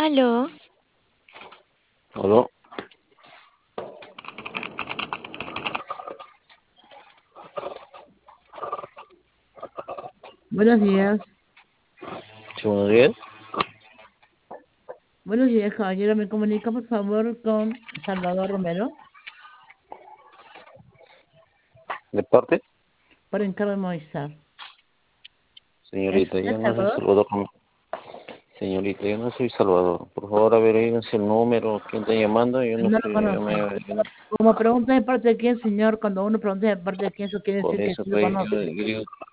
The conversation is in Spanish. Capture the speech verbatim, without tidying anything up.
Aló, Aló, Buenos días. sí, buenos días. Buenos días, caballero. ¿Me comunica, por favor, con Salvador Romero? ¿De parte? Por encargo de Movistar. ¿Es Señorita, usted yo no soy Salvador? Salvador. Rom- Señorita, yo no soy Salvador. Por favor, averíguense el número, quién está llamando. Yo no No lo soy, yo conoce. me, yo no- Como pregunta de parte de quién, señor, cuando uno pregunta de parte de quién, eso quiere por decir que eso, sí lo pues, yo, conoce. yo digo,